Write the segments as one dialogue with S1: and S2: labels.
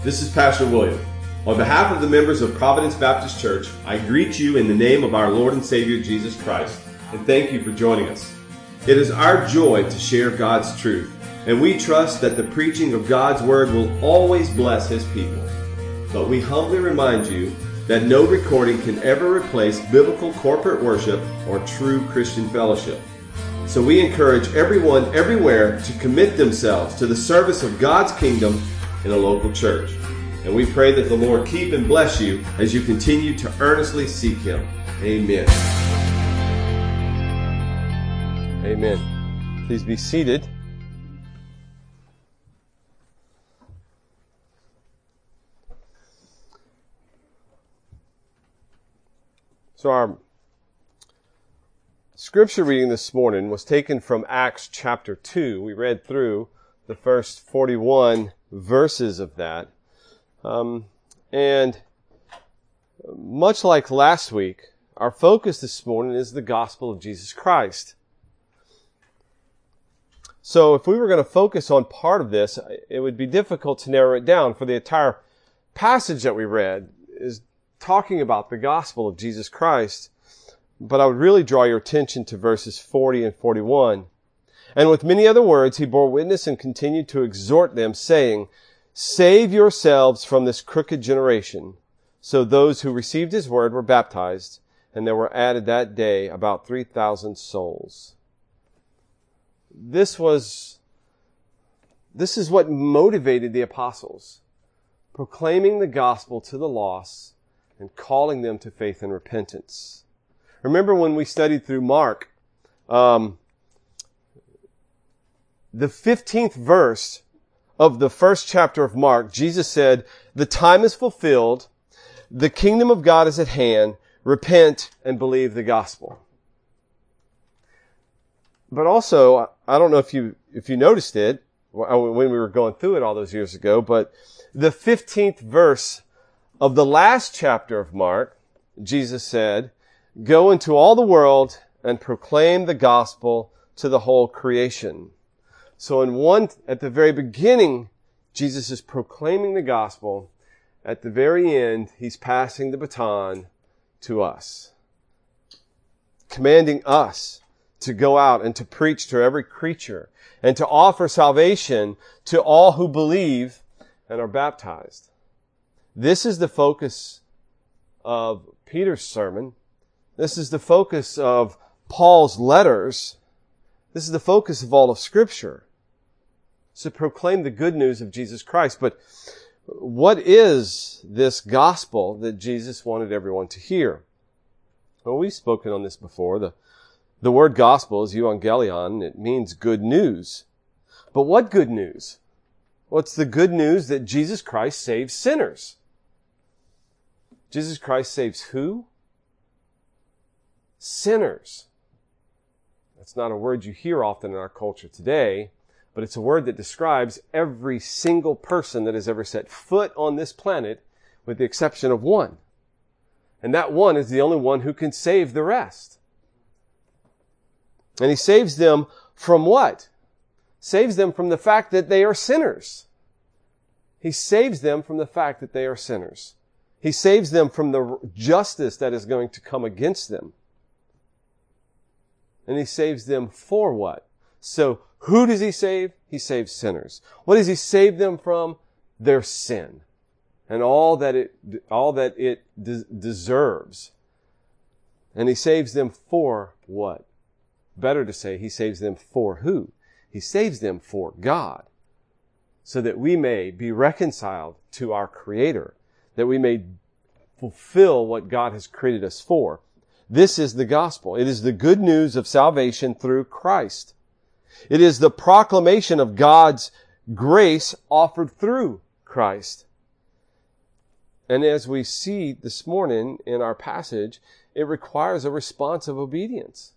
S1: This is Pastor William. On behalf of the members of Providence Baptist Church, I greet you in the name of our Lord and Savior Jesus Christ, and thank you for joining us. It is our joy to share God's truth, and we trust that the preaching of God's Word will always bless His people. But we humbly remind you that no recording can ever replace biblical corporate worship or true Christian fellowship. So we encourage everyone everywhere to commit themselves to the service of God's kingdom in a local church. And we pray that the Lord keep and bless you as you continue to earnestly seek Him. Amen.
S2: Amen. Please be seated. So our scripture reading this morning was taken from Acts chapter 2. We read through the first 41 verses of that. And much like last week, our focus this morning is the gospel of Jesus Christ. So if we were going to focus on part of this, it would be difficult to narrow it down, for the entire passage that we read is talking about the gospel of Jesus Christ. But I would really draw your attention to verses 40 and 41. And with many other words, he bore witness and continued to exhort them, saying, "Save yourselves from this crooked generation." So those who received his word were baptized, and there were added that day about 3,000 souls. This is what motivated the apostles, proclaiming the gospel to the lost and calling them to faith and repentance. Remember when we studied through Mark, the 15th verse of the first chapter of Mark, Jesus said, "The time is fulfilled, the kingdom of God is at hand, repent and believe the gospel." But also, I don't know if you noticed it when we were going through it all those years ago, but the 15th verse of the last chapter of Mark, Jesus said, "Go into all the world and proclaim the gospel to the whole creation." So at the very beginning, Jesus is proclaiming the gospel. At the very end, he's passing the baton to us, commanding us to go out and to preach to every creature and to offer salvation to all who believe and are baptized. This is the focus of Peter's sermon. This is the focus of Paul's letters. This is the focus of all of Scripture. To proclaim the good news of Jesus Christ. But what is this gospel that Jesus wanted everyone to hear? Well, we've spoken on this before. The word gospel is euangelion. It means good news. But what good news? What's the good news? That Jesus Christ saves sinners. Jesus Christ saves who? Sinners. That's not a word you hear often in our culture today, but it's a word that describes every single person that has ever set foot on this planet, with the exception of one. And that one is the only one who can save the rest. And he saves them from what? Saves them from the fact that they are sinners. He saves them from the fact that they are sinners. He saves them from the justice that is going to come against them. And he saves them for what? So, who does he save? He saves sinners. What does he save them from? Their sin. And all that it deserves. And he saves them for what? Better to say, he saves them for who? He saves them for God. So that we may be reconciled to our Creator. That we may fulfill what God has created us for. This is the gospel. It is the good news of salvation through Christ. It is the proclamation of God's grace offered through Christ. And as we see this morning in our passage, it requires a response of obedience.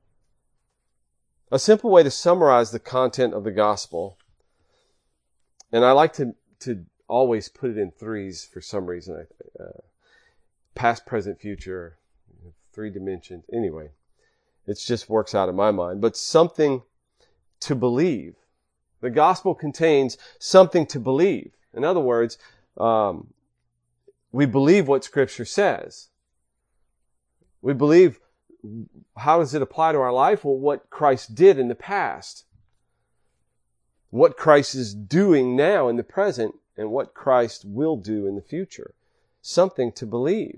S2: A simple way to summarize the content of the gospel, and I like to always put it in threes for some reason. Past, present, future, 3 dimensions. Anyway, it just works out in my mind. But something to believe. The gospel contains something to believe. In other words, We believe what Scripture says. We believe, how does it apply to our life? Well, what Christ did in the past. What Christ is doing now in the present, and what Christ will do in the future. Something to believe.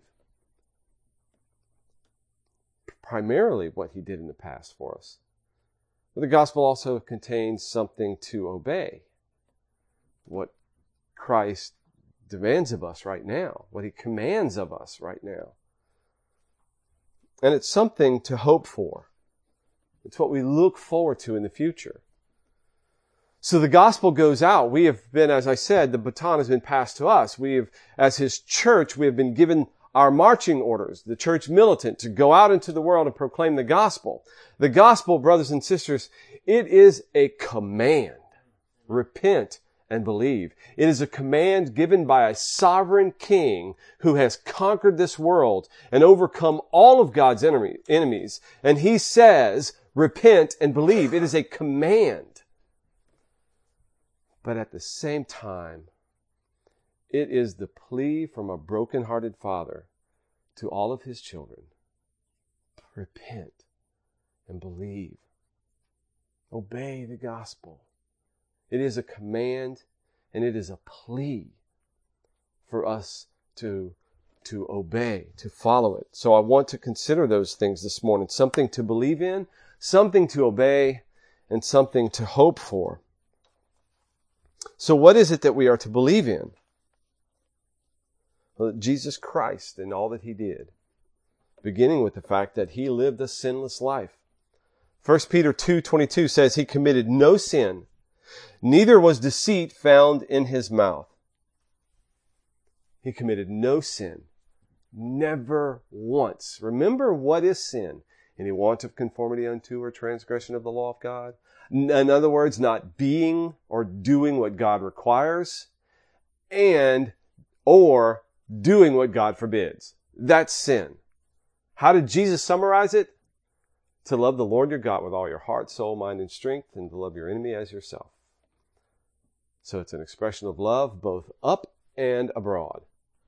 S2: Primarily what He did in the past for us. But the gospel also contains something to obey. What Christ demands of us right now. What He commands of us right now. And it's something to hope for. It's what we look forward to in the future. So the gospel goes out. We have been, as I said, the baton has been passed to us. We have, as His church, we have been given our marching orders, the church militant, to go out into the world and proclaim the gospel. The gospel, brothers and sisters, it is a command. Repent and believe. It is a command given by a sovereign king who has conquered this world and overcome all of God's enemies. And He says, repent and believe. It is a command. But at the same time, it is the plea from a broken-hearted Father to all of His children. Repent and believe. Obey the gospel. It is a command and it is a plea for us to obey, to follow it. So I want to consider those things this morning. Something to believe in, something to obey, and something to hope for. So what is it that we are to believe in? Well, Jesus Christ and all that He did, beginning with the fact that He lived a sinless life. 1 Peter 2:22 says He committed no sin, neither was deceit found in His mouth. He committed no sin. Never once. Remember, what is sin? Any want of conformity unto or transgression of the law of God? In other words, not being or doing what God requires or doing what God forbids. That's sin. How did Jesus summarize it? To love the Lord your God with all your heart, soul, mind, and strength, and to love your enemy as yourself. So it's an expression of love both up and abroad.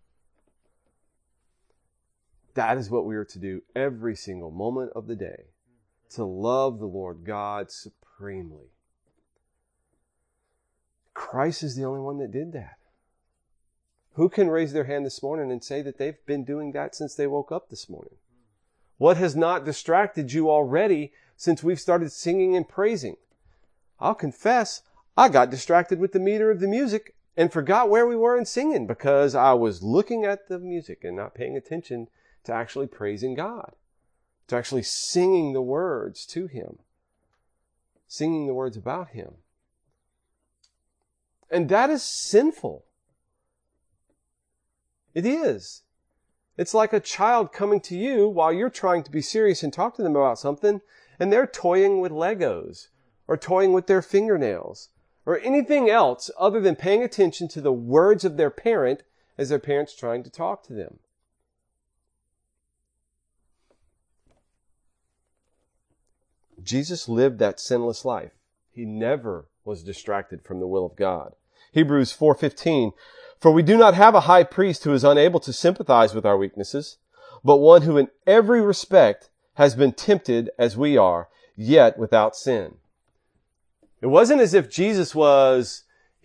S2: That is what we are to do every single moment of the day. To love the Lord God supremely. Christ is the only one that did that. Who can raise their hand this morning and say that they've been doing that since they woke up this morning? What has not distracted you already since we've started singing and praising? I'll confess, I got distracted with the meter of the music and forgot where we were in singing because I was looking at the music and not paying attention to actually praising God, to actually singing the words to Him, singing the words about Him. And that is sinful. It is. It's like a child coming to you while you're trying to be serious and talk to them about something, and they're toying with Legos, or toying with their fingernails, or anything else other than paying attention to the words of their parent as their parent's trying to talk to them. Jesus lived that sinless life. He never was distracted from the will of God. Hebrews 4:15, for we do not have a high priest who is unable to sympathize with our weaknesses, but one who in every respect has been tempted as we are, yet without sin. It wasn't as if Jesus was,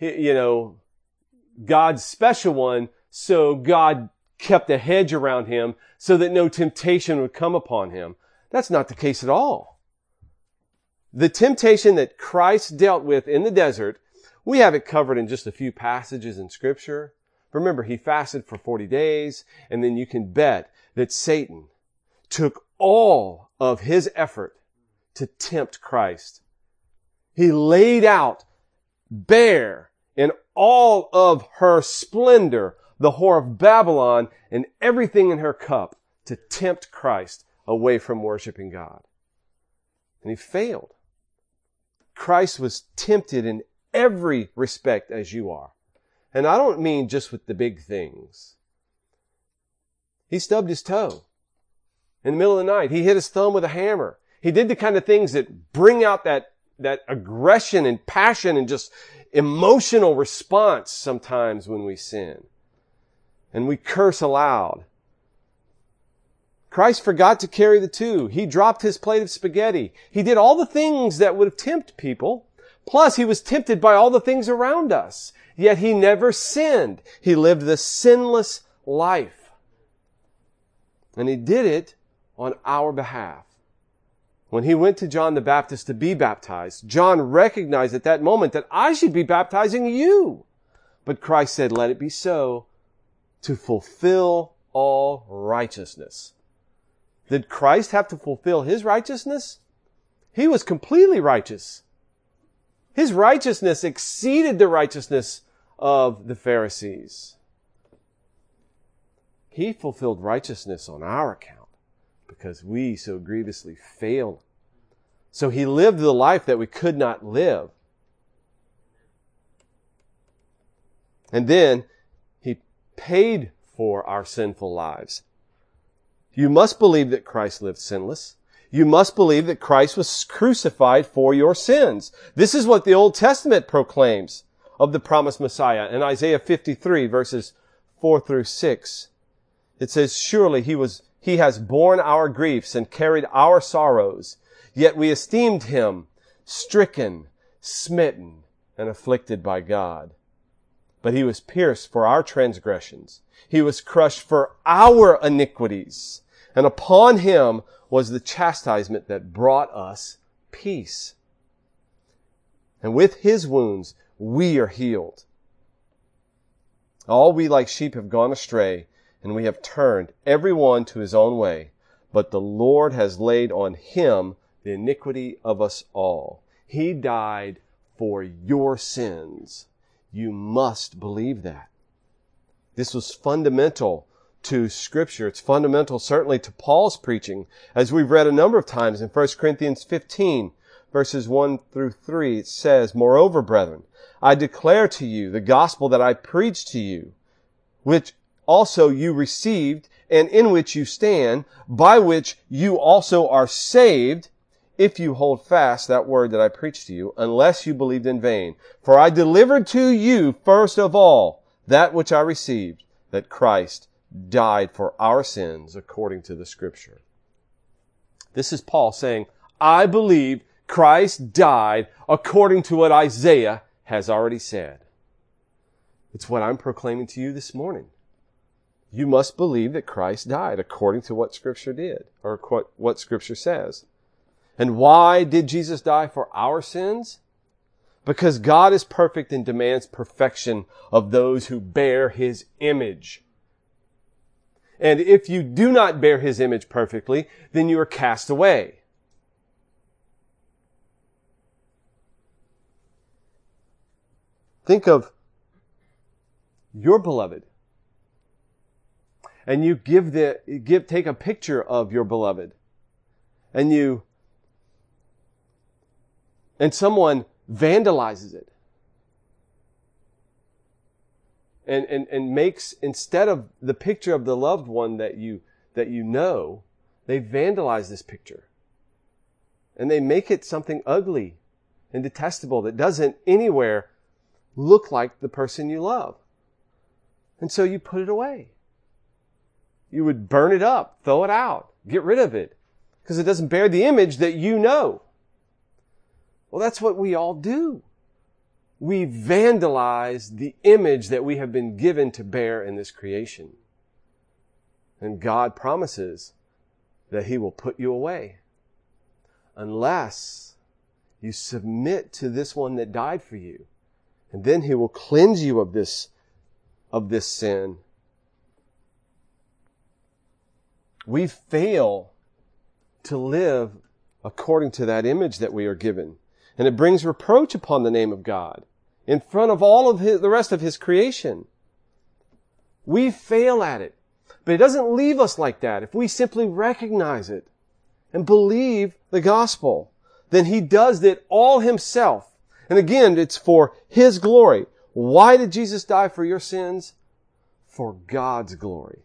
S2: God's special one, so God kept a hedge around Him so that no temptation would come upon Him. That's not the case at all. The temptation that Christ dealt with in the desert, we have it covered in just a few passages in Scripture. Remember, He fasted for 40 days, and then you can bet that Satan took all of his effort to tempt Christ. He laid out bare in all of her splendor the whore of Babylon and everything in her cup to tempt Christ away from worshiping God. And he failed. Christ was tempted in every respect as you are. And I don't mean just with the big things. He stubbed his toe in the middle of the night. He hit his thumb with a hammer. He did the kind of things that bring out that aggression and passion and just emotional response sometimes when we sin. and we curse aloud. Christ forgot to carry the two. He dropped his plate of spaghetti. He did all the things that would tempt people. Plus, he was tempted by all the things around us. Yet he never sinned. He lived the sinless life. And he did it on our behalf. When he went to John the Baptist to be baptized, John recognized at that moment that I should be baptizing you. But Christ said, let it be so, to fulfill all righteousness. Did Christ have to fulfill his righteousness? He was completely righteous. His righteousness exceeded the righteousness of the Pharisees. He fulfilled righteousness on our account because we so grievously failed. So he lived the life that we could not live. And then he paid for our sinful lives. You must believe that Christ lived sinless. You must believe that Christ was crucified for your sins. This is what the Old Testament proclaims of the promised Messiah. In Isaiah 53 verses 4 through 6, it says, surely he has borne our griefs and carried our sorrows. Yet we esteemed him stricken, smitten, and afflicted by God. But he was pierced for our transgressions. He was crushed for our iniquities. And upon him was the chastisement that brought us peace. And with his wounds, we are healed. All we like sheep have gone astray, and we have turned every one to his own way. But the Lord has laid on him the iniquity of us all. He died for your sins. You must believe that. This was fundamental to Scripture. It's fundamental certainly to Paul's preaching. As we've read a number of times in 1 Corinthians 15, verses 1 through 3, it says, moreover, brethren, I declare to you the gospel that I preached to you, which also you received, and in which you stand, by which you also are saved, if you hold fast that word that I preached to you, unless you believed in vain. For I delivered to you first of all that which I received, that Christ died for our sins according to the Scripture. This is Paul saying, I believe Christ died according to what Isaiah has already said. It's what I'm proclaiming to you this morning. You must believe that Christ died according to what Scripture did, or what Scripture says. And why did Jesus die for our sins? Because God is perfect and demands perfection of those who bear his image. And if you do not bear his image perfectly, then you are cast away. Think of your beloved. And you take a picture of your beloved. And someone vandalizes it. And makes, instead of the picture of the loved one that you know, they vandalize this picture. And they make it something ugly and detestable that doesn't anywhere look like the person you love. And so you put it away. You would burn it up, throw it out, get rid of it, because it doesn't bear the image that you know. Well, that's what we all do. We vandalize the image that we have been given to bear in this creation. And God promises that he will put you away unless you submit to this one that died for you. And then he will cleanse you of this sin. We fail to live according to that image that we are given. And it brings reproach upon the name of God in front of all of the rest of his creation. We fail at it. But it doesn't leave us like that. If we simply recognize it and believe the gospel, then he does it all himself. And again, it's for his glory. Why did Jesus die for your sins? For God's glory.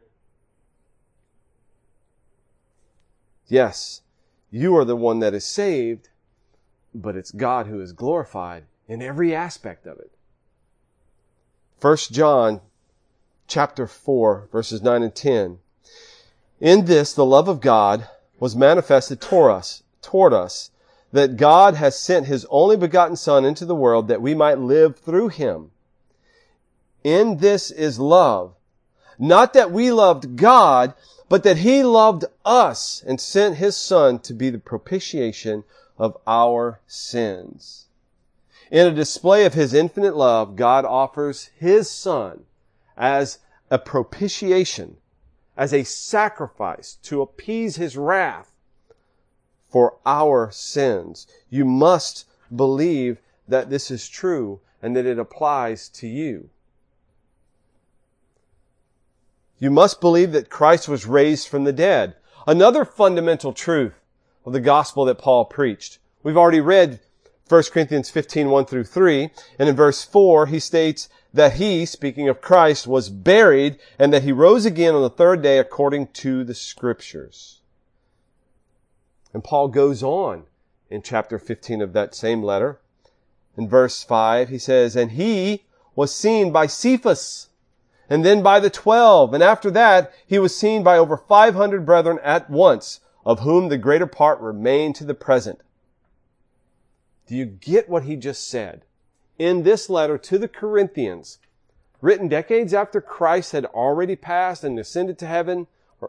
S2: Yes, you are the one that is saved, but it's God who is glorified in every aspect of it. 1 John chapter 4, verses 9 and 10. In this, the love of God was manifested toward us, that God has sent His only begotten Son into the world that we might live through Him. In this is love. Not that we loved God, but that He loved us and sent His Son to be the propitiation of our sins. In a display of His infinite love, God offers His Son as a propitiation, as a sacrifice to appease His wrath for our sins. You must believe that this is true and that it applies to you. You must believe that Christ was raised from the dead. Another fundamental truth of the gospel that Paul preached. We've already read 1 Corinthians 15, 1 through 3, and in verse 4 he states that He, speaking of Christ, was buried and that He rose again on the third day according to the Scriptures. And Paul goes on in chapter 15 of that same letter. In verse 5 he says, and He was seen by Cephas, and then by the 12, and after that He was seen by over 500 brethren at once, of whom the greater part remain to the present. Do you get what he just said? In this letter to the Corinthians, written decades after Christ had already passed and ascended to heaven,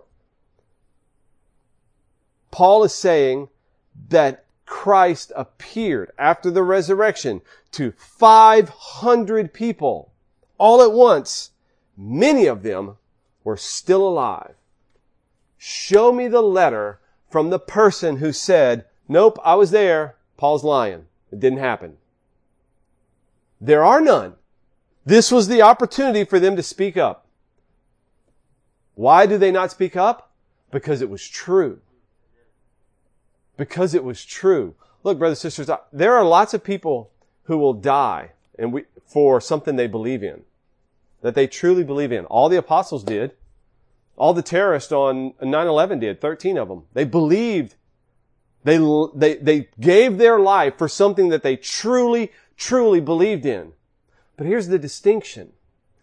S2: Paul is saying that Christ appeared after the resurrection to 500 people all at once. Many of them were still alive. Show me the letter from the person who said, nope, I was there. Paul's lying. It didn't happen. There are none. This was the opportunity for them to speak up. Why do they not speak up? Because it was true. Because it was true. Look, brothers and sisters, there are lots of people who will die for something they believe in, that they truly believe in. All the apostles did. All the terrorists on 9/11 did, 13 of them. They believed. They gave their life for something that they truly, truly believed in. But here's the distinction.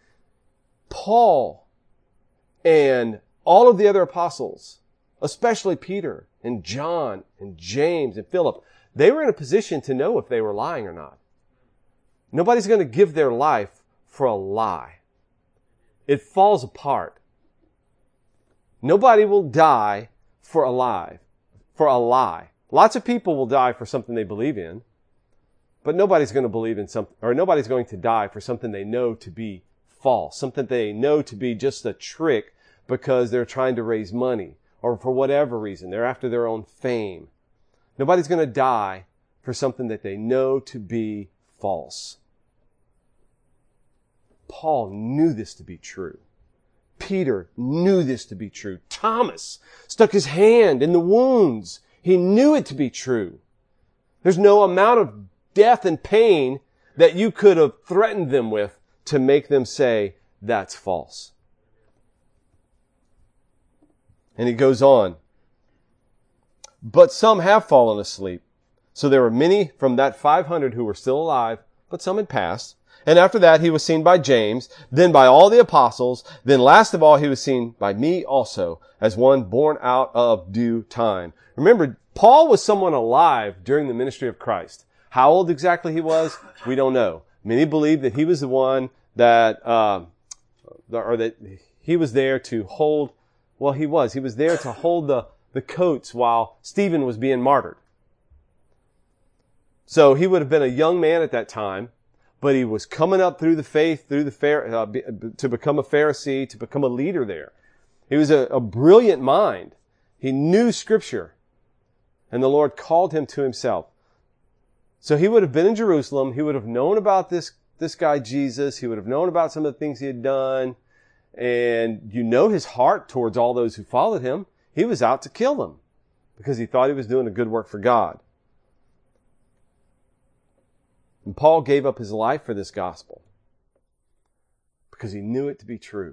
S2: Paul and all of the other apostles, especially Peter and John and James and Philip, they were in a position to know if they were lying or not. Nobody's going to give their life for a lie. It falls apart. Nobody will die for a lie. Lots of people will die for something they believe in, but nobody's going to believe in something, or nobody's going to die for something they know to be false, something they know to be just a trick because they're trying to raise money, or for whatever reason, they're after their own fame. Nobody's going to die for something that they know to be false. Paul knew this to be true. Peter knew this to be true. Thomas stuck his hand in the wounds. He knew it to be true. There's no amount of death and pain that you could have threatened them with to make them say, that's false. And he goes on. But some have fallen asleep. So there were many from that 500 who were still alive, but some had passed. And after that, he was seen by James, then by all the apostles. Then last of all, he was seen by me also, as one born out of due time. Remember, Paul was someone alive during the ministry of Christ. How old exactly he was, we don't know. Many believe that he was the one that he was there to hold, well, he was there to hold the coats while Stephen was being martyred. So he would have been a young man at that time. But he was coming up through the faith, to become a Pharisee, to become a leader there. He was a brilliant mind. He knew Scripture. And the Lord called him to Himself. So he would have been in Jerusalem. He would have known about this guy Jesus. He would have known about some of the things he had done. And you know his heart towards all those who followed him. He was out to kill them because he thought he was doing a good work for God. And Paul gave up his life for this gospel because he knew it to be true.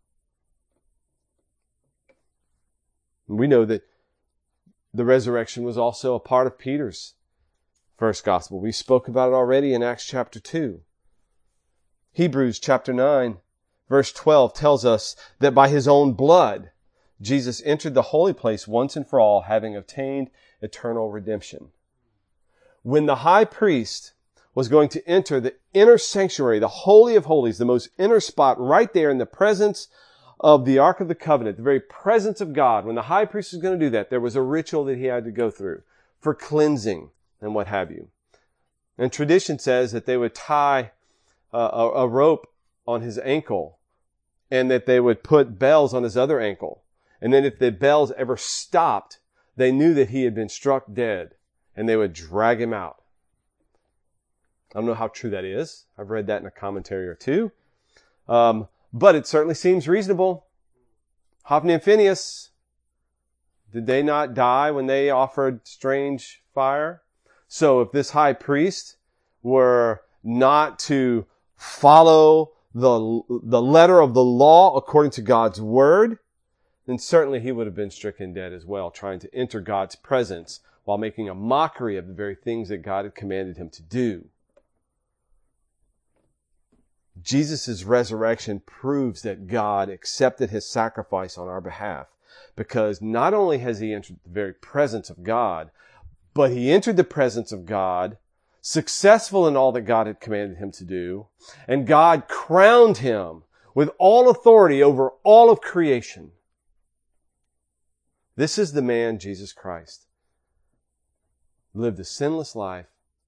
S2: And we know that the resurrection was also a part of Peter's first gospel. We spoke about it already in Acts chapter 2. Hebrews chapter 9, Verse 12 tells us that by his own blood, Jesus entered the holy place once and for all, having obtained eternal redemption. When the high priest was going to enter the inner sanctuary, the Holy of Holies, the most inner spot right there in the presence of the Ark of the Covenant, the very presence of God, when the high priest was going to do that, there was a ritual that he had to go through for cleansing and what have you. And tradition says that they would tie a rope on his ankle and that they would put bells on his other ankle. And then if the bells ever stopped, they knew that he had been struck dead and they would drag him out. I don't know how true that is. I've read that in a commentary or two. But it certainly seems reasonable. Hophni and Phinehas, did they not die when they offered strange fire? So if this high priest were not to follow the letter of the law according to God's word, then certainly he would have been stricken dead as well, trying to enter God's presence while making a mockery of the very things that God had commanded him to do. Jesus' resurrection proves that God accepted his sacrifice on our behalf, because not only has he entered the very presence of God, but he entered the presence of God successful in all that God had commanded him to do, and God crowned him with all authority over all of creation. This is the man, Jesus Christ. Lived a sinless life,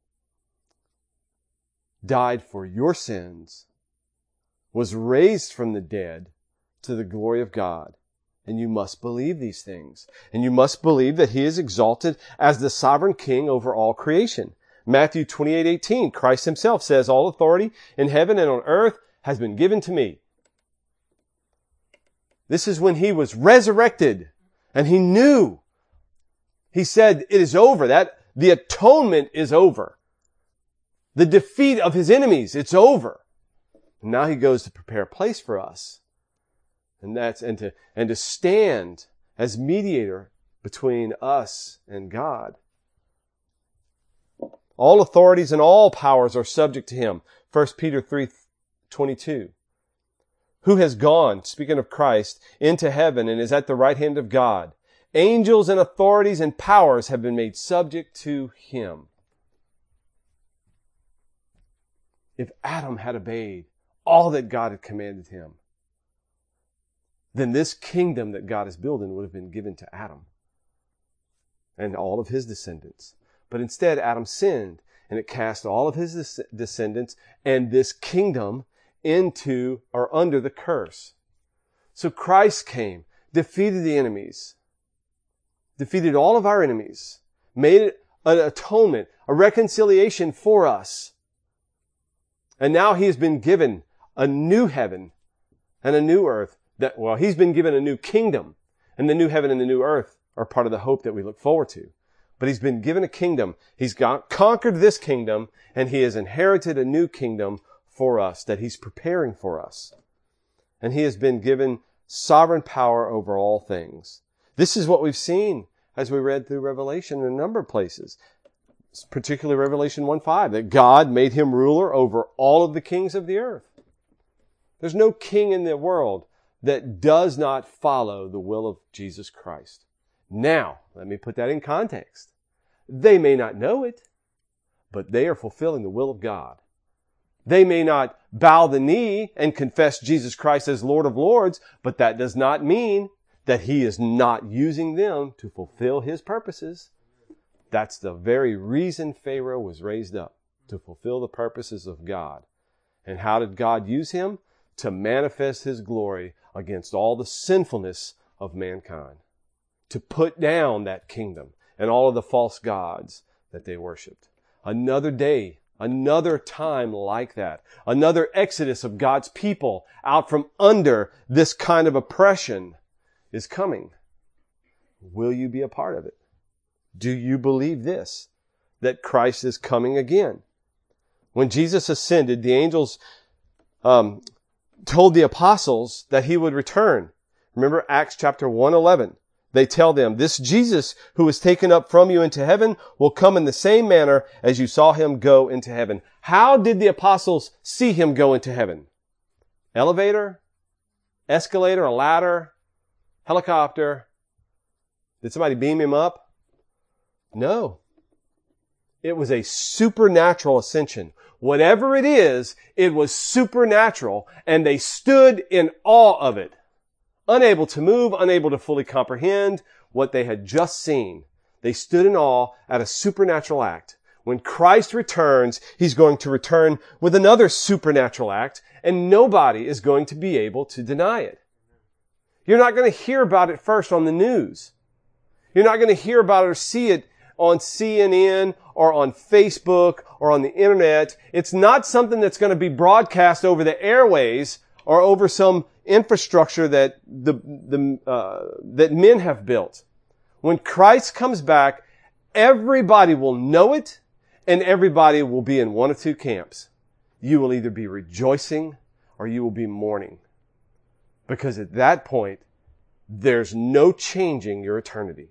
S2: died for your sins, was raised from the dead to the glory of God. And you must believe these things. And you must believe that he is exalted as the sovereign king over all creation. Matthew 28:18, Christ himself says, all authority in heaven and on earth has been given to me. This is when he was resurrected and he knew. He said, it is over. That the atonement is over. The defeat of his enemies, it's over. And now he goes to prepare a place for us. And to stand as mediator between us and God. All authorities and all powers are subject to him. 1 Peter 3:22. Who has gone, speaking of Christ, into heaven and is at the right hand of God. Angels and authorities and powers have been made subject to him. If Adam had obeyed all that God had commanded him, then this kingdom that God is building would have been given to Adam and all of his descendants. But instead, Adam sinned, and it cast all of his descendants and this kingdom into or under the curse. So Christ came, defeated the enemies, defeated all of our enemies, made an atonement, a reconciliation for us. And now he has been given a new heaven and a new earth. He's been given a new kingdom, and the new heaven and the new earth are part of the hope that we look forward to. But he's been given a kingdom. He's conquered this kingdom, and he has inherited a new kingdom for us that he's preparing for us. And he has been given sovereign power over all things. This is what we've seen as we read through Revelation in a number of places, particularly Revelation 1:5, that God made him ruler over all of the kings of the earth. There's no king in the world that does not follow the will of Jesus Christ. Now, let me put that in context. They may not know it, but they are fulfilling the will of God. They may not bow the knee and confess Jesus Christ as Lord of Lords, but that does not mean that he is not using them to fulfill his purposes. That's the very reason Pharaoh was raised up, to fulfill the purposes of God. And how did God use him? To manifest his glory against all the sinfulness of mankind. To put down that kingdom and all of the false gods that they worshipped. Another day, another time like that. Another exodus of God's people out from under this kind of oppression is coming. Will you be a part of it? Do you believe this? That Christ is coming again? When Jesus ascended, the angels told the apostles that he would return. Remember Acts chapter 1:11. They tell them, this Jesus who was taken up from you into heaven will come in the same manner as you saw him go into heaven. How did the apostles see him go into heaven? Elevator? escalator, a ladder, helicopter? Did somebody beam him up? No. It was a supernatural ascension. Whatever it is, it was supernatural, and they stood in awe of it, unable to move, unable to fully comprehend what they had just seen. They stood in awe at a supernatural act. When Christ returns, He's going to return with another supernatural act, and nobody is going to be able to deny it. You're not going to hear about it first on the news. You're not going to hear about it or see it on CNN or on Facebook or on the internet. It's not something that's going to be broadcast over the airways or over some infrastructure that that men have built. When Christ comes back, everybody will know it, and everybody will be in one of two camps. You will either be rejoicing or you will be mourning. Because at that point, there's no changing your eternity.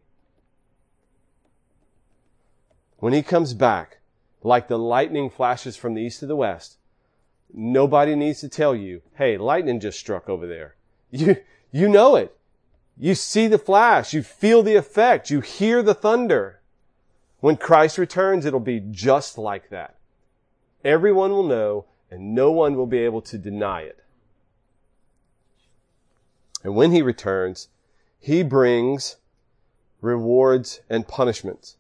S2: When He comes back, like the lightning flashes from the east to the west, nobody needs to tell you, hey, lightning just struck over there. You know it. You see the flash. You feel the effect. You hear the thunder. When Christ returns, it'll be just like that. Everyone will know, and no one will be able to deny it. And when He returns, He brings rewards and punishments.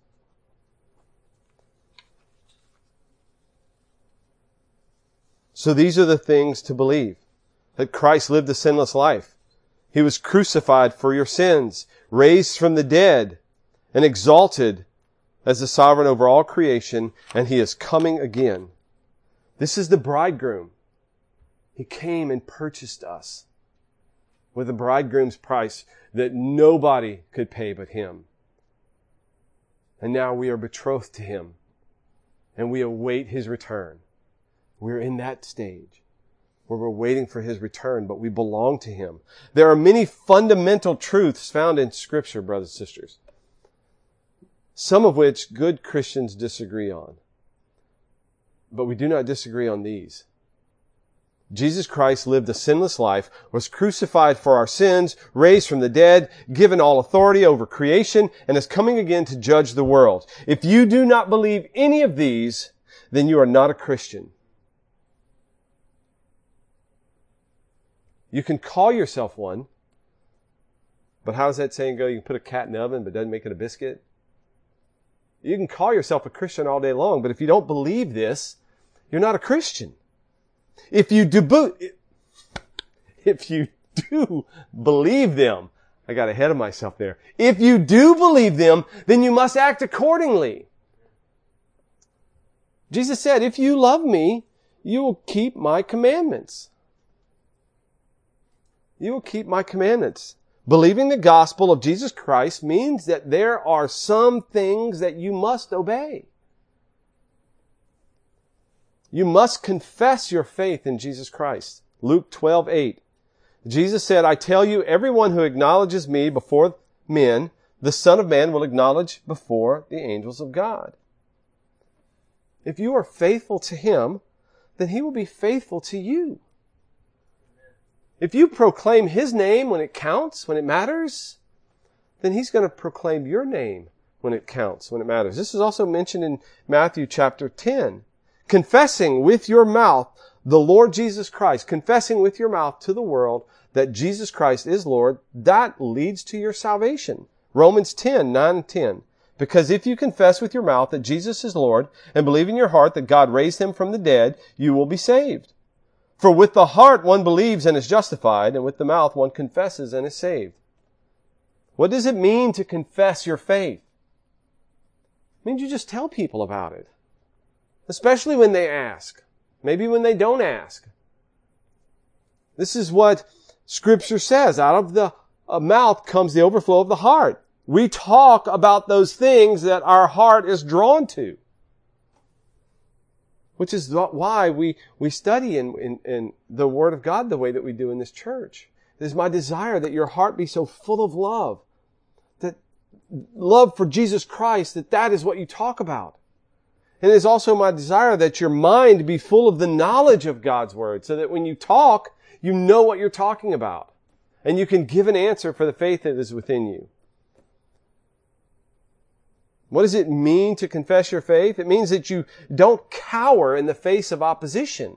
S2: So these are the things to believe. That Christ lived a sinless life. He was crucified for your sins, raised from the dead, and exalted as the sovereign over all creation, and He is coming again. This is the bridegroom. He came and purchased us with a bridegroom's price that nobody could pay but Him. And now we are betrothed to Him, and we await His return. We're in that stage where we're waiting for His return, but we belong to Him. There are many fundamental truths found in Scripture, brothers and sisters, some of which good Christians disagree on. But we do not disagree on these. Jesus Christ lived a sinless life, was crucified for our sins, raised from the dead, given all authority over creation, and is coming again to judge the world. If you do not believe any of these, then you are not a Christian. You can call yourself one, but how does that saying go? You can put a cat in the oven, but doesn't make it a biscuit. You can call yourself a Christian all day long, but if you don't believe this, you're not a Christian. If you do believe them, I got ahead of myself there. If you do believe them, then you must act accordingly. Jesus said, if you love me, you will keep my commandments. You will keep my commandments. Believing the gospel of Jesus Christ means that there are some things that you must obey. You must confess your faith in Jesus Christ. Luke 12:8. Jesus said, I tell you, everyone who acknowledges me before men, the Son of Man will acknowledge before the angels of God. If you are faithful to Him, then He will be faithful to you. If you proclaim His name when it counts, when it matters, then He's going to proclaim your name when it counts, when it matters. This is also mentioned in Matthew chapter 10. Confessing with your mouth the Lord Jesus Christ, confessing with your mouth to the world that Jesus Christ is Lord, that leads to your salvation. Romans 10:9 and 10. Because if you confess with your mouth that Jesus is Lord and believe in your heart that God raised Him from the dead, you will be saved. For with the heart one believes and is justified, and with the mouth one confesses and is saved. What does it mean to confess your faith? It means you just tell people about it. Especially when they ask. Maybe when they don't ask. This is what Scripture says. Out of the mouth comes the overflow of the heart. We talk about those things that our heart is drawn to. Which is why we study in the Word of God the way that we do in this church. It is my desire that your heart be so full of love. That love for Jesus Christ, that is what you talk about. And it is also my desire that your mind be full of the knowledge of God's Word, so that when you talk, you know what you're talking about. And you can give an answer for the faith that is within you. What does it mean to confess your faith? It means that you don't cower in the face of opposition.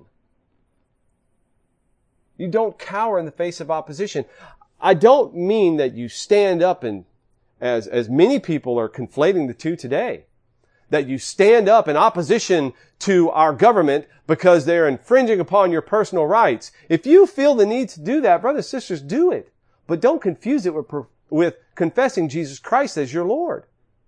S2: You don't cower in the face of opposition. I don't mean that you stand up and, as many people are conflating the two today, that you stand up in opposition to our government because they're infringing upon your personal rights. If you feel the need to do that, brothers and sisters, do it. But don't confuse it with confessing Jesus Christ as your Lord.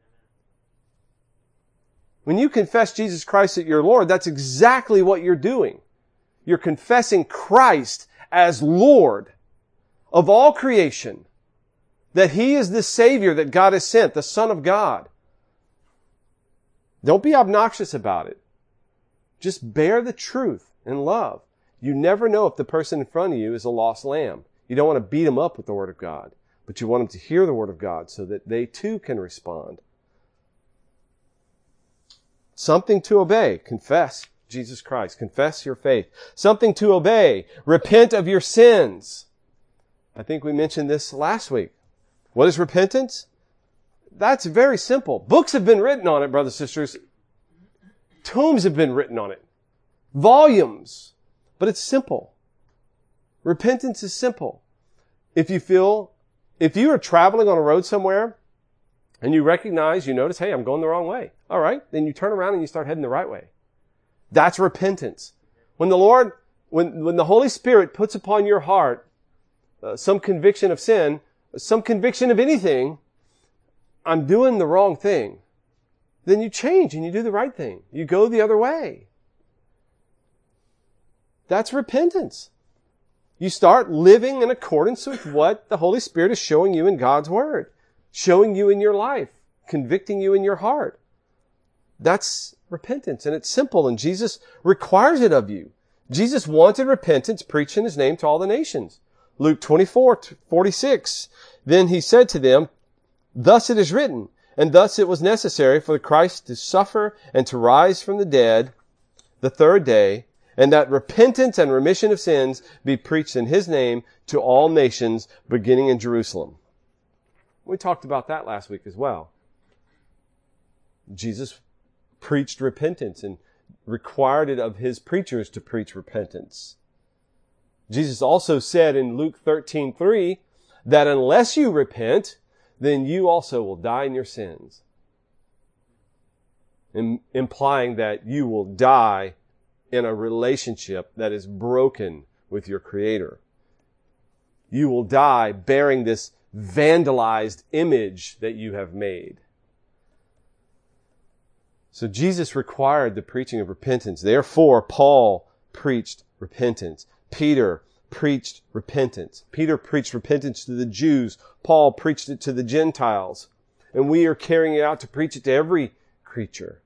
S2: When you confess Jesus Christ as your Lord, that's exactly what you're doing. You're confessing Christ as Lord of all creation. That He is the Savior that God has sent, the Son of God. Don't be obnoxious about it. Just bear the truth in love. You never know if the person in front of you is a lost lamb. You don't want to beat them up with the Word of God, but you want them to hear the Word of God so that they too can respond. Something to obey. Confess Jesus Christ. Confess your faith. Something to obey. Repent of your sins. I think we mentioned this last week. What is repentance? That's very simple. Books have been written on it, brothers and sisters. Tomes have been written on it. Volumes. But it's simple. Repentance is simple. If you are traveling on a road somewhere and you notice, hey, I'm going the wrong way. All right. Then you turn around and you start heading the right way. That's repentance. When the Holy Spirit puts upon your heart some conviction of sin, some conviction of anything, I'm doing the wrong thing, then you change and you do the right thing. You go the other way. That's repentance. You start living in accordance with what the Holy Spirit is showing you in God's Word, showing you in your life, convicting you in your heart. That's repentance, and it's simple, and Jesus requires it of you. Jesus wanted repentance preached in His name to all the nations. Luke 24:46. Then He said to them, "Thus it is written, and thus it was necessary for the Christ to suffer and to rise from the dead the third day, and that repentance and remission of sins be preached in His name to all nations, beginning in Jerusalem." We talked about that last week as well. Jesus preached repentance and required it of His preachers to preach repentance. Jesus also said in Luke 13:3 that unless you repent, then you also will die in your sins. Implying that you will die in a relationship that is broken with your Creator. You will die bearing this vandalized image that you have made. So Jesus required the preaching of repentance. Therefore, Paul preached repentance. Peter preached repentance. Peter preached repentance to the Jews. Paul preached it to the Gentiles. And we are carrying it out to preach it to every creature.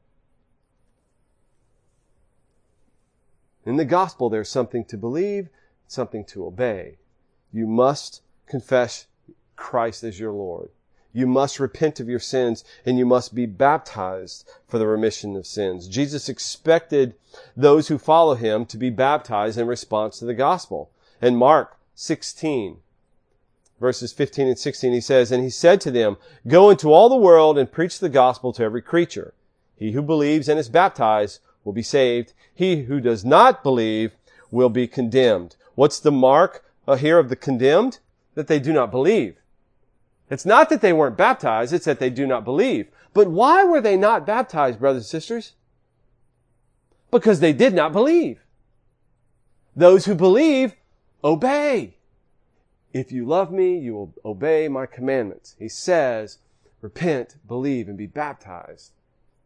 S2: In the gospel, there's something to believe, something to obey. You must confess Christ as your Lord. You must repent of your sins, and you must be baptized for the remission of sins. Jesus expected those who follow Him to be baptized in response to the gospel. In Mark 16, verses 15 and 16, He says, "And He said to them, 'Go into all the world and preach the gospel to every creature. He who believes and is baptized will be saved. He who does not believe will be condemned.'" What's the mark here of the condemned? That they do not believe. It's not that they weren't baptized, it's that they do not believe. But why were they not baptized, brothers and sisters? Because they did not believe. Those who believe, obey. "If you love me, you will obey my commandments." He says, repent, believe, and be baptized.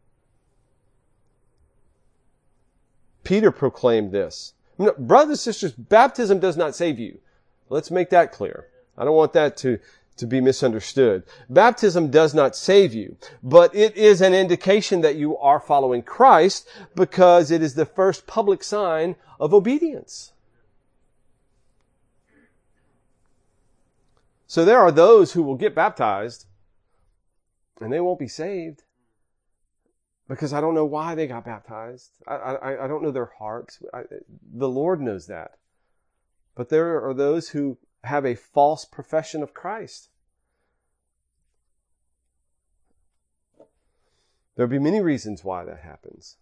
S2: Peter proclaimed this. Brothers and sisters, baptism does not save you. Let's make that clear. I don't want that to be misunderstood. Baptism does not save you, but it is an indication that you are following Christ because it is the first public sign of obedience. So there are those who will get baptized and they won't be saved because I don't know why they got baptized. I don't know their hearts. The Lord knows that. But there are those who have a false profession of Christ. There'll be many reasons why that happens.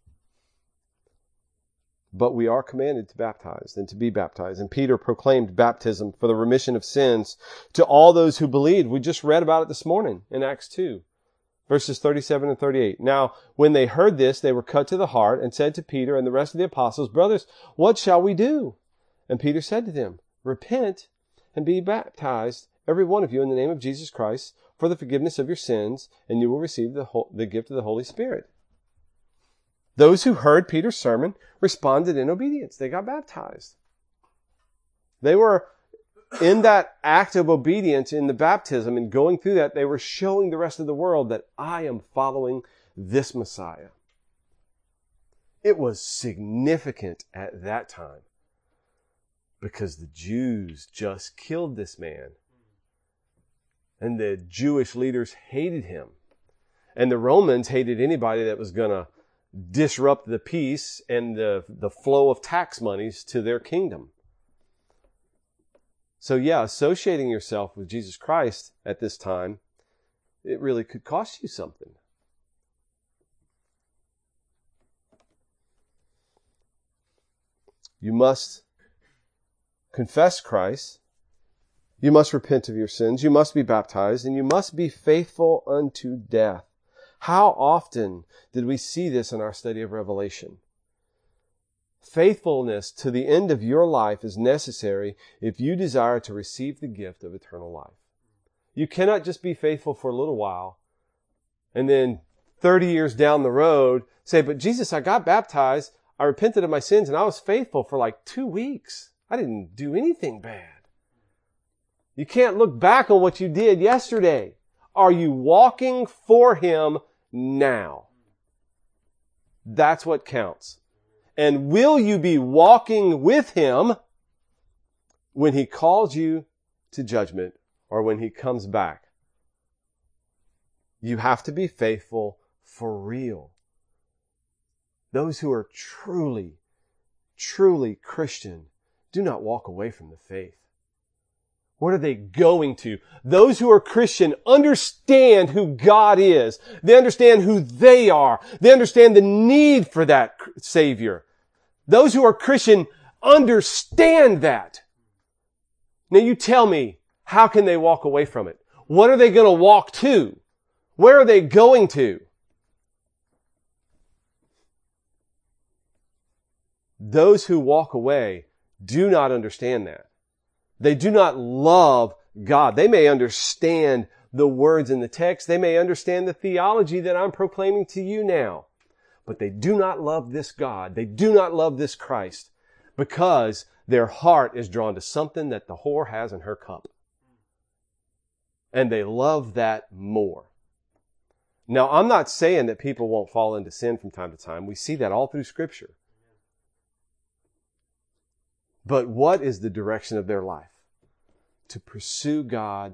S2: But we are commanded to baptize and to be baptized. And Peter proclaimed baptism for the remission of sins to all those who believed. We just read about it this morning in Acts 2, verses 37 and 38. Now, when they heard this, they were cut to the heart and said to Peter and the rest of the apostles, "Brothers, what shall we do?" And Peter said to them, "Repent and be baptized, every one of you, in the name of Jesus Christ, for the forgiveness of your sins, and you will receive the gift of the Holy Spirit." Those who heard Peter's sermon responded in obedience. They got baptized. They were in that act of obedience in the baptism and going through that, they were showing the rest of the world that I am following this Messiah. It was significant at that time because the Jews just killed this man. And the Jewish leaders hated him. And the Romans hated anybody that was going to disrupt the peace and the flow of tax monies to their kingdom. So yeah, associating yourself with Jesus Christ at this time, it really could cost you something. You must confess Christ. You must repent of your sins. You must be baptized, and you must be faithful unto death. How often did we see this in our study of Revelation? Faithfulness to the end of your life is necessary if you desire to receive the gift of eternal life. You cannot just be faithful for a little while and then 30 years down the road say, "But Jesus, I got baptized, I repented of my sins, and I was faithful for like 2 weeks. I didn't do anything bad." You can't look back on what you did yesterday. Are you walking for Him now? That's what counts. And will you be walking with Him when He calls you to judgment or when He comes back? You have to be faithful for real. Those who are truly, truly Christian do not walk away from the faith. What are they going to? Those who are Christian understand who God is. They understand who they are. They understand the need for that Savior. Those who are Christian understand that. Now you tell me, how can they walk away from it? What are they going to walk to? Where are they going to? Those who walk away do not understand that. They do not love God. They may understand the words in the text. They may understand the theology that I'm proclaiming to you now. But they do not love this God. They do not love this Christ because their heart is drawn to something that the whore has in her cup. And they love that more. Now, I'm not saying that people won't fall into sin from time to time. We see that all through Scripture. But what is the direction of their life? To pursue God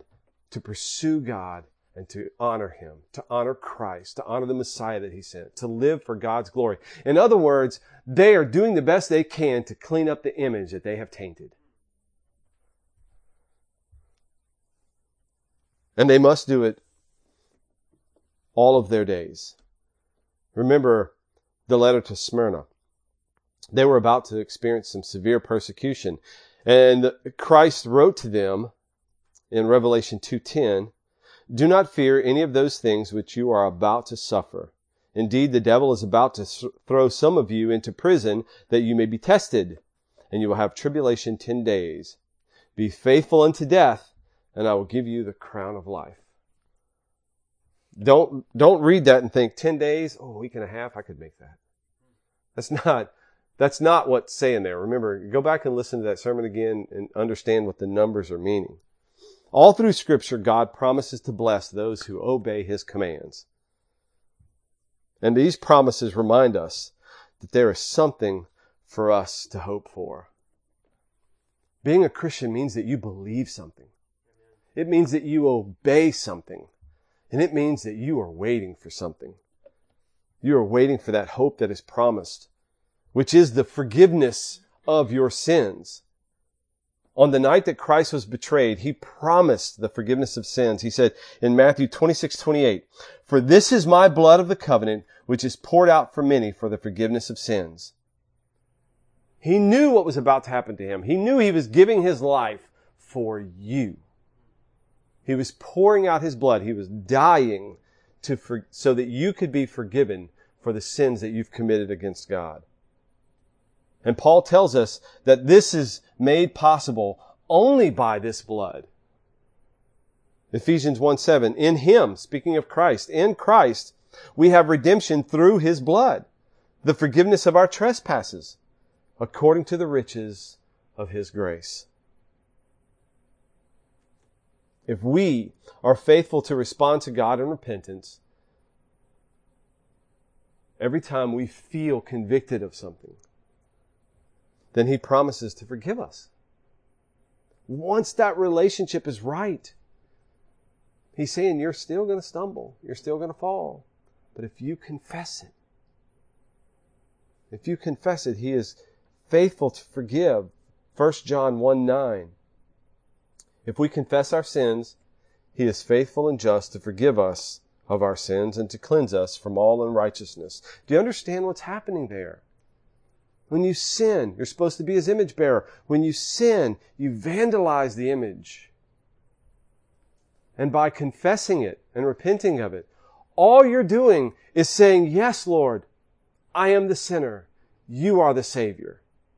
S2: and to honor Him, to honor Christ, to honor the Messiah that He sent, to live for God's glory. In other words, they are doing the best they can to clean up the image that they have tainted. And they must do it all of their days. Remember the letter to Smyrna. They were about to experience some severe persecution. And Christ wrote to them in Revelation 2:10, "Do not fear any of those things which you are about to suffer. Indeed, the devil is about to throw some of you into prison that you may be tested, and you will have tribulation 10 days. Be faithful unto death, and I will give you the crown of life." Don't read that and think 10 days, a week and a half, I could make that. That's not what's saying there. Remember, go back and listen to that sermon again and understand what the numbers are meaning. All through Scripture, God promises to bless those who obey His commands. And these promises remind us that there is something for us to hope for. Being a Christian means that you believe something. It means that you obey something. And it means that you are waiting for something. You are waiting for that hope that is promised, which is the forgiveness of your sins. On the night that Christ was betrayed, he promised the forgiveness of sins. He said in Matthew 26:28, "For this is my blood of the covenant, which is poured out for many for the forgiveness of sins." He knew what was about to happen to him. He knew he was giving his life for you. He was pouring out his blood. He was dying so that you could be forgiven for the sins that you've committed against God. And Paul tells us that this is made possible only by this blood. Ephesians 1:7, in Him, speaking of Christ, in Christ, we have redemption through His blood, the forgiveness of our trespasses, according to the riches of His grace. If we are faithful to respond to God in repentance, every time we feel convicted of something, then He promises to forgive us. Once that relationship is right, He's saying you're still going to stumble. You're still going to fall. But if you confess it, He is faithful to forgive. 1 John 1:9. If we confess our sins, He is faithful and just to forgive us of our sins and to cleanse us from all unrighteousness. Do you understand what's happening there? When you sin, you're supposed to be His image bearer. When you sin, you vandalize the image. And by confessing it and repenting of it, all you're doing is saying, yes, Lord, I am the sinner. You are the Savior.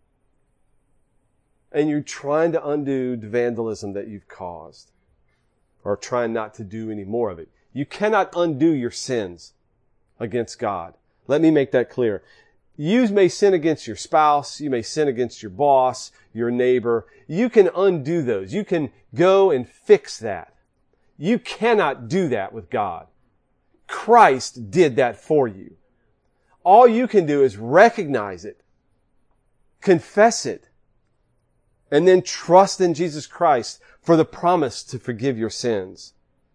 S2: And you're trying to undo the vandalism that you've caused, or trying not to do any more of it. You cannot undo your sins against God. Let me make that clear. You may sin against your spouse. You may sin against your boss, your neighbor. You can undo those. You can go and fix that. You cannot do that with God. Christ did that for you. All you can do is recognize it, confess it, and then trust in Jesus Christ for the promise to forgive your sins.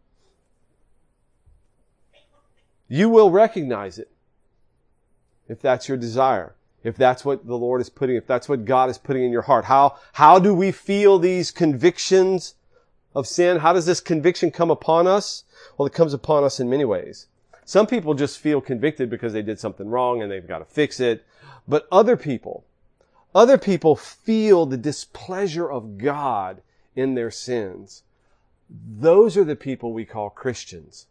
S2: You will recognize it if that's your desire, if that's what the Lord is putting, if that's what God is putting in your heart. How do we feel these convictions of sin? How does this conviction come upon us? Well, it comes upon us in many ways. Some people just feel convicted because they did something wrong and they've got to fix it. But other people feel the displeasure of God in their sins. Those are the people we call Christians.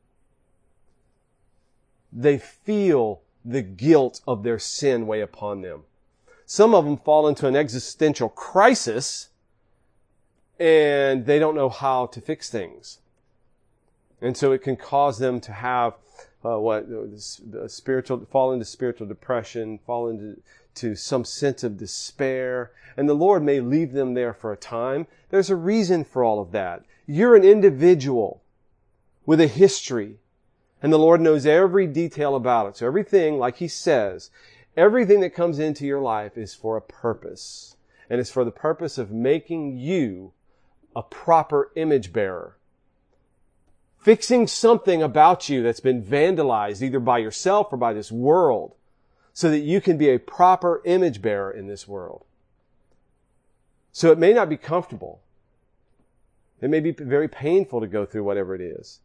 S2: They feel the guilt of their sin weigh upon them. Some of them fall into an existential crisis and they don't know how to fix things. And so it can cause them to have fall into spiritual depression, fall into some sense of despair. And the Lord may leave them there for a time. There's a reason for all of that. You're an individual with a history. And the Lord knows every detail about it. So everything, like He says, everything that comes into your life is for a purpose. And it's for the purpose of making you a proper image bearer. Fixing something about you that's been vandalized either by yourself or by this world so that you can be a proper image bearer in this world. So it may not be comfortable. It may be very painful to go through whatever it is.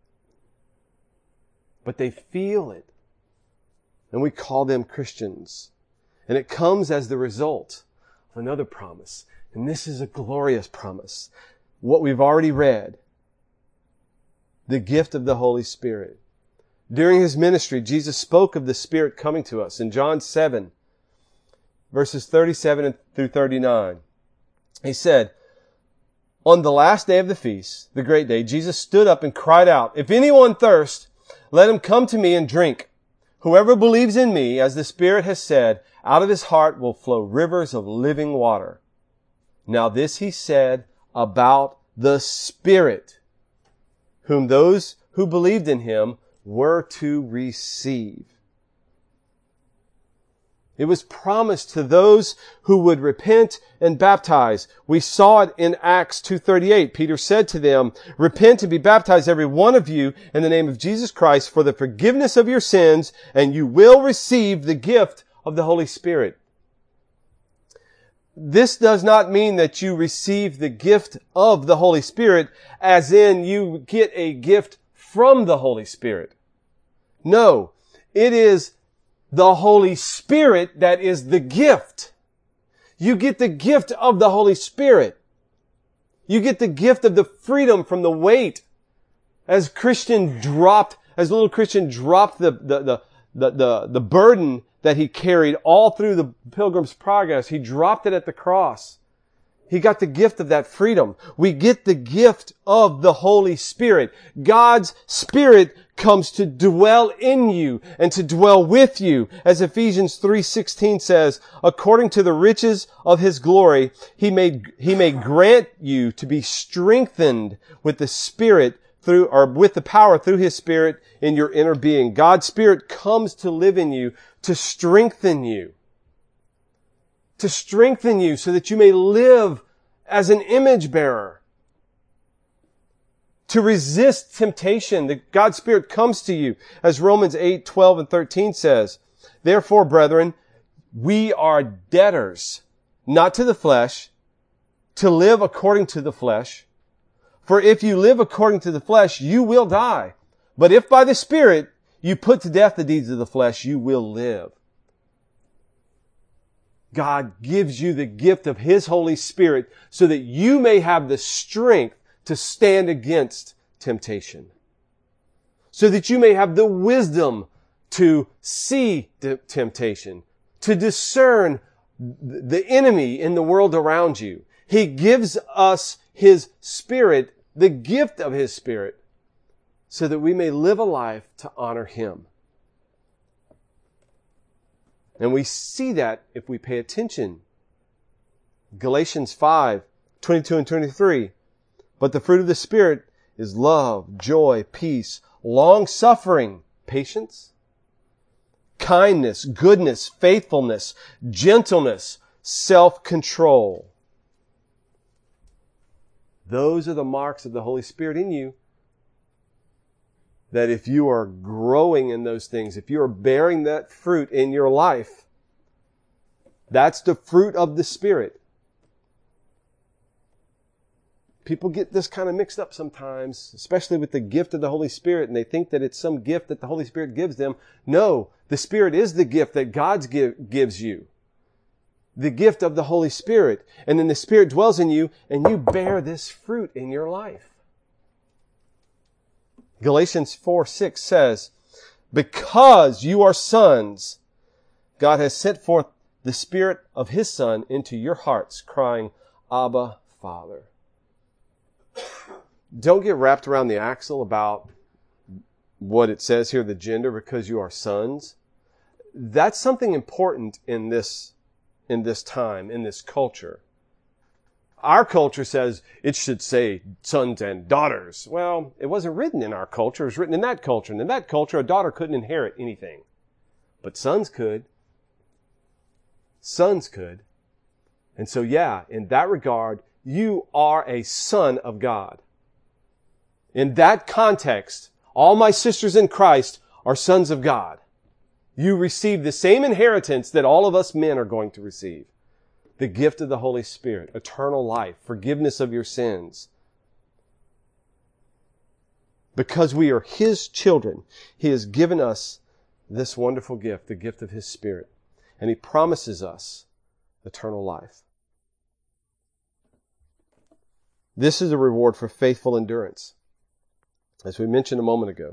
S2: But they feel it. And we call them Christians. And it comes as the result of another promise. And this is a glorious promise. What we've already read. The gift of the Holy Spirit. During His ministry, Jesus spoke of the Spirit coming to us. In John 7, verses 37 through 39, He said, on the last day of the feast, the great day, Jesus stood up and cried out, if anyone thirst, let him come to me and drink. Whoever believes in me, as the Spirit has said, out of his heart will flow rivers of living water. Now this He said about the Spirit, whom those who believed in Him were to receive. It was promised to those who would repent and baptize. We saw it in Acts 2:38. Peter said to them, repent and be baptized every one of you in the name of Jesus Christ for the forgiveness of your sins, and you will receive the gift of the Holy Spirit. this does not mean that you receive the gift of the Holy Spirit as in you get a gift from the Holy Spirit. No, it is the Holy Spirit that is the gift. You get the gift of the Holy Spirit. You get the gift of the freedom from the weight. As little Christian dropped the burden that he carried all through the Pilgrim's Progress, he dropped it at the cross. He got the gift of that freedom. We get the gift of the Holy Spirit. God's Spirit comes to dwell in you and to dwell with you. As Ephesians 3:16 says, according to the riches of His glory, He may grant you to be strengthened with the Spirit with the power through His Spirit in your inner being. God's Spirit comes to live in you to strengthen you. To strengthen you so that you may live as an image bearer. To resist temptation. That God's Spirit comes to you. As Romans 8:12 and 13 says, therefore, brethren, we are debtors, not to the flesh, to live according to the flesh. For if you live according to the flesh, you will die. But if by the Spirit you put to death the deeds of the flesh, you will live. God gives you the gift of His Holy Spirit so that you may have the strength to stand against temptation. So that you may have the wisdom to see the temptation, to discern the enemy in the world around you. He gives us His Spirit, the gift of His Spirit, so that we may live a life to honor Him. And we see that if we pay attention. Galatians 5:22 and 23. But the fruit of the Spirit is love, joy, peace, long-suffering, patience, kindness, goodness, faithfulness, gentleness, self-control. Those are the marks of the Holy Spirit in you. That if you are growing in those things, if you are bearing that fruit in your life, that's the fruit of the Spirit. People get this kind of mixed up sometimes, especially with the gift of the Holy Spirit, and they think that it's some gift that the Holy Spirit gives them. No, the Spirit is the gift that God gives you. The gift of the Holy Spirit. And then the Spirit dwells in you, and you bear this fruit in your life. Galatians 4:6 says, because you are sons, God has sent forth the Spirit of His Son into your hearts, crying, Abba, Father. Don't get wrapped around the axle about what it says here, the gender, because you are sons. That's something important in this time, in this culture. Our culture says it should say sons and daughters. Well, it wasn't written in our culture. It was written in that culture. And in that culture, a daughter couldn't inherit anything. But sons could. Sons could. And so, yeah, in that regard, you are a son of God. In that context, all my sisters in Christ are sons of God. You receive the same inheritance that all of us men are going to receive. The gift of the Holy Spirit, eternal life, forgiveness of your sins. Because we are His children, He has given us this wonderful gift, the gift of His Spirit. And He promises us eternal life. This is a reward for faithful endurance. As we mentioned a moment ago,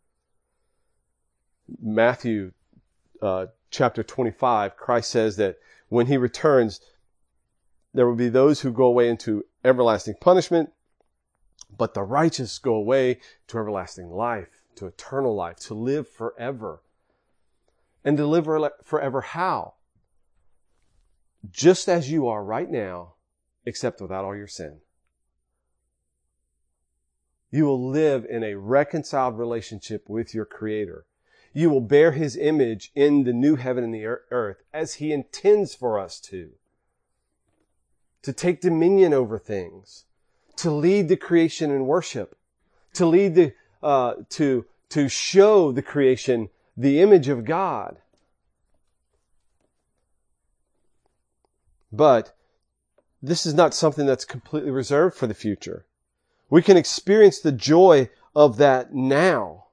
S2: Matthew chapter 25, Christ says that when He returns, there will be those who go away into everlasting punishment, but the righteous go away to everlasting life, to eternal life, to live forever. And to live forever how? Just as you are right now, except without all your sin. You will live in a reconciled relationship with your Creator. You will bear His image in the new heaven and the earth as He intends for us to. To take dominion over things. To lead the creation in worship. To lead to show the creation the image of God. But this is not something that's completely reserved for the future. We can experience the joy of that now.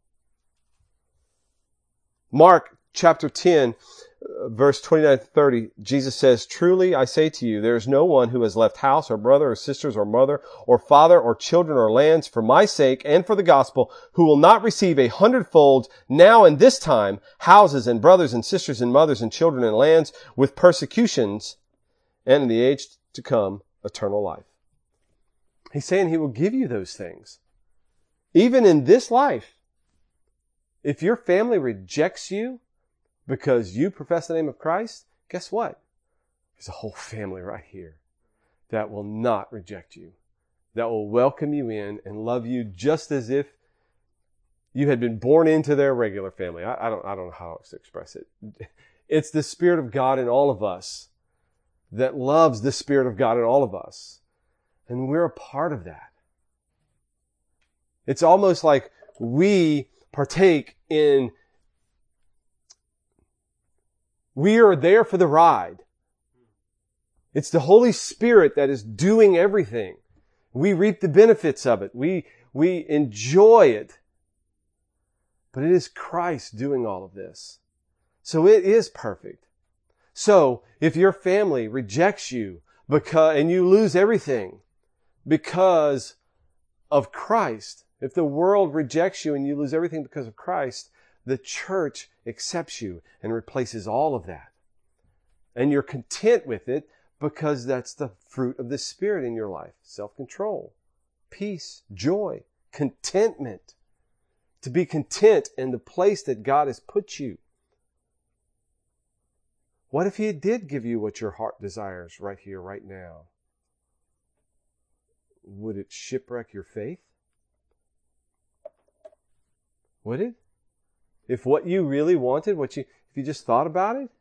S2: Mark chapter 10, verse 29 to 30, Jesus says, "Truly I say to you, there is no one who has left house or brother or sisters or mother or father or children or lands for my sake and for the gospel who will not receive 100-fold now in this time houses and brothers and sisters and mothers and children and lands with persecutions, and in the age to come eternal life." He's saying he will give you those things. Even in this life, if your family rejects you because you profess the name of Christ, guess what? There's a whole family right here that will not reject you, that will welcome you in and love you just as if you had been born into their regular family. I don't know how else to express it. It's the Spirit of God in all of us that loves the Spirit of God in all of us. And we're a part of that. It's almost like we partake in, we are there for the ride. It's the Holy Spirit that is doing everything. We reap the benefits of it. We enjoy it. But it is Christ doing all of this. So it is perfect. So if your family rejects you and you lose everything because of Christ, if the world rejects you and you lose everything because of Christ, the church accepts you and replaces all of that. And you're content with it because that's the fruit of the Spirit in your life. Self-control, peace, joy, contentment. To be content in the place that God has put you. What if He did give you what your heart desires right here, right now? Would it shipwreck your faith? Would it? If what you really wanted, if you just thought about it?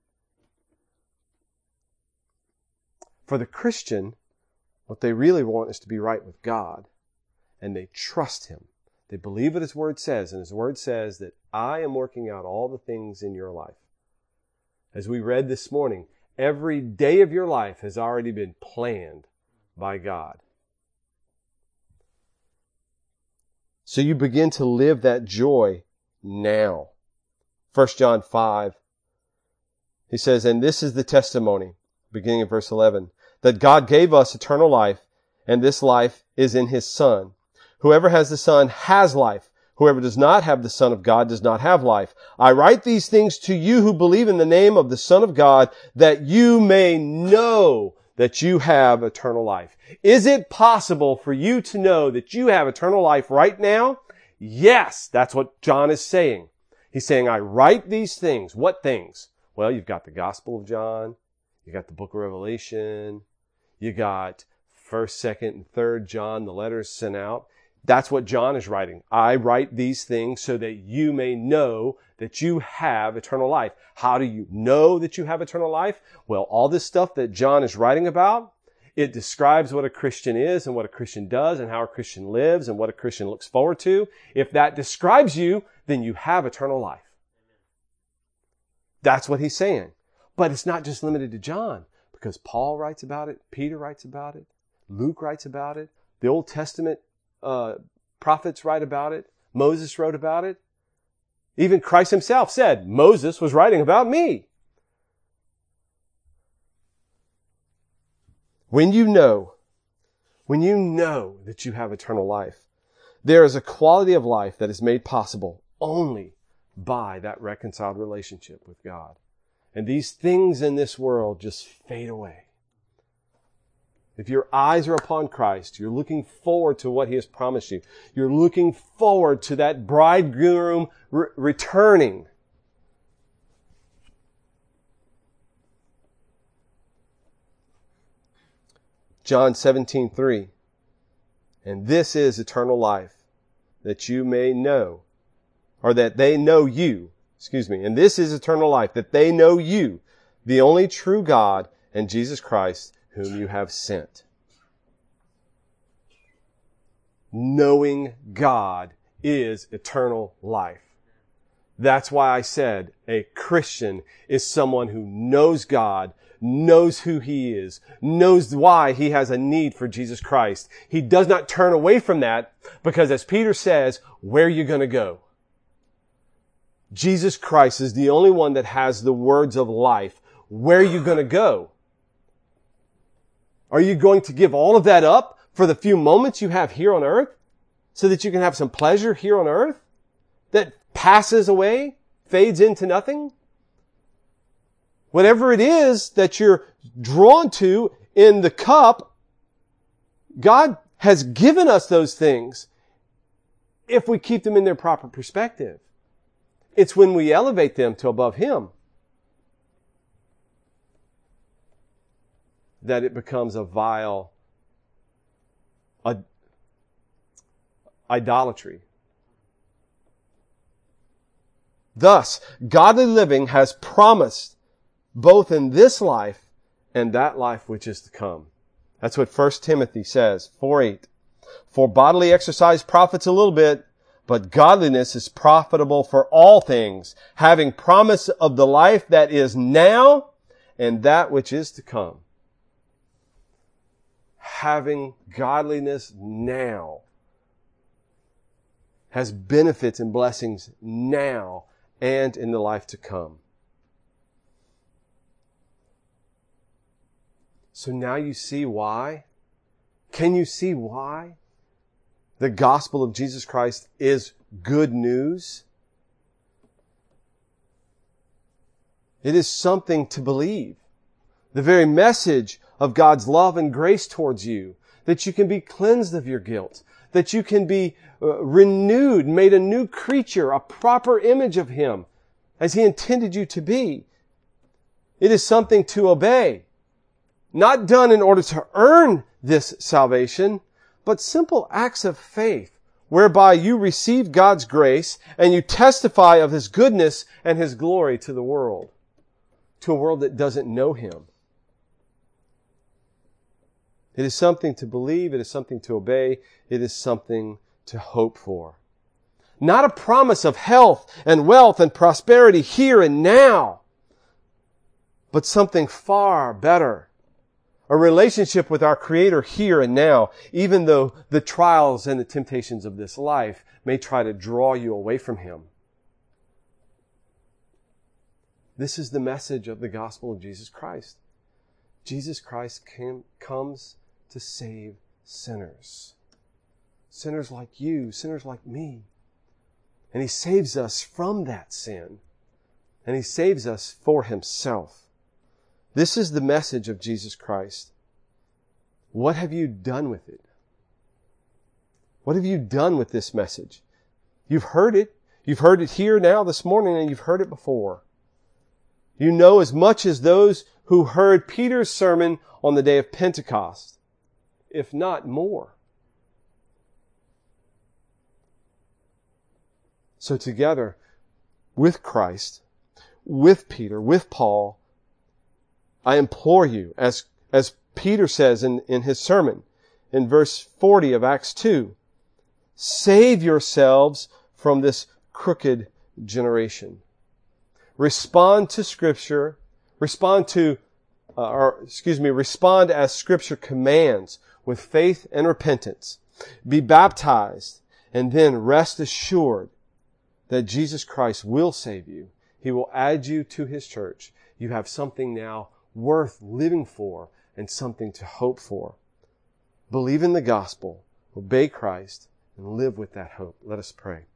S2: For the Christian, what they really want is to be right with God. And they trust Him. They believe what His Word says. And His Word says that I am working out all the things in your life. As we read this morning, every day of your life has already been planned by God. So you begin to live that joy now. 1 John 5, he says, "And this is the testimony," beginning of verse 11, "that God gave us eternal life, and this life is in His Son. Whoever has the Son has life. Whoever does not have the Son of God does not have life. I write these things to you who believe in the name of the Son of God, that you may know that you have eternal life." Is it possible for you to know that you have eternal life right now? Yes, that's what John is saying. He's saying, I write these things. What things? Well, you've got the Gospel of John. You got the book of Revelation. You got 1st, 2nd, and 3rd John, the letters sent out. That's what John is writing. I write these things so that you may know that you have eternal life. How do you know that you have eternal life? Well, all this stuff that John is writing about, it describes what a Christian is and what a Christian does and how a Christian lives and what a Christian looks forward to. If that describes you, then you have eternal life. That's what he's saying. But it's not just limited to John, because Paul writes about it, Peter writes about it, Luke writes about it, the Old Testament prophets write about it. Moses wrote about it. Even Christ Himself said, Moses was writing about me. When you know that you have eternal life, there is a quality of life that is made possible only by that reconciled relationship with God. And these things in this world just fade away. If your eyes are upon Christ, you're looking forward to what He has promised you. You're looking forward to that bridegroom returning. John 17:3. "And this is eternal life, that you may know," or that they know you, "and this is eternal life, that they know you, the only true God, and Jesus Christ, whom you have sent." Knowing God is eternal life. That's why I said a Christian is someone who knows God, knows who he is, knows why he has a need for Jesus Christ. He does not turn away from that because, as Peter says, where are you going to go? Jesus Christ is the only one that has the words of life. Where are you going to go? Are you going to give all of that up for the few moments you have here on earth so that you can have some pleasure here on earth that passes away, fades into nothing? Whatever it is that you're drawn to in the cup, God has given us those things if we keep them in their proper perspective. It's when we elevate them to above Him that it becomes a vile idolatry. Thus, godly living has promised both in this life and that life which is to come. That's what 1 Timothy says, 4:8. For bodily exercise profits a little bit, but godliness is profitable for all things, having promise of the life that is now and that which is to come. Having godliness now has benefits and blessings now and in the life to come. So now you see why? Can you see why the gospel of Jesus Christ is good news? It is something to believe. The very message of God's love and grace towards you, that you can be cleansed of your guilt, that you can be renewed, made a new creature, a proper image of Him, as He intended you to be. It is something to obey. Not done in order to earn this salvation, but simple acts of faith, whereby you receive God's grace and you testify of His goodness and His glory to the world, to a world that doesn't know Him. It is something to believe. It is something to obey. It is something to hope for. Not a promise of health and wealth and prosperity here and now, but something far better. A relationship with our Creator here and now, even though the trials and the temptations of this life may try to draw you away from Him. This is the message of the gospel of Jesus Christ. Jesus Christ comes to save sinners. Sinners like you, sinners like me. And He saves us from that sin. And He saves us for Himself. This is the message of Jesus Christ. What have you done with it? What have you done with this message? You've heard it. You've heard it here now this morning, and you've heard it before. You know as much as those who heard Peter's sermon on the day of Pentecost, if not more. So together, with Christ, with Peter, with Paul, I implore you, as Peter says in his sermon, in verse 40 of Acts 2, save yourselves from this crooked generation. Respond to Scripture, respond as Scripture commands with faith and repentance. Be baptized, and then rest assured that Jesus Christ will save you. He will add you to His church. You have something now worth living for and something to hope for. Believe in the gospel, obey Christ, and live with that hope. Let us pray.